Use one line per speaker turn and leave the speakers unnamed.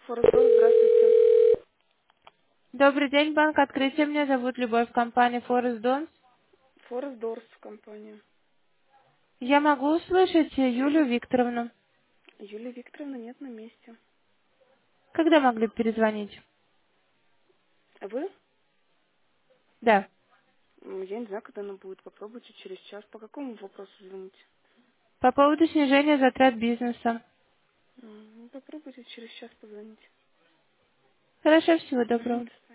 Форестор, здравствуйте.
Добрый день, банк открытия. Меня зовут Любовь, компания Forest Dons.
Форест Дорс компания.
Я могу услышать Юлию Викторовну.
Юлия Викторовна нет на месте.
Когда могли бы перезвонить?
А вы?
Да.
Я не знаю, когда она будет. Попробуйте через час. По какому вопросу звоните?
По поводу снижения затрат бизнеса.
Попробуйте через час позвонить.
Хорошо, всего доброго.
Мгм.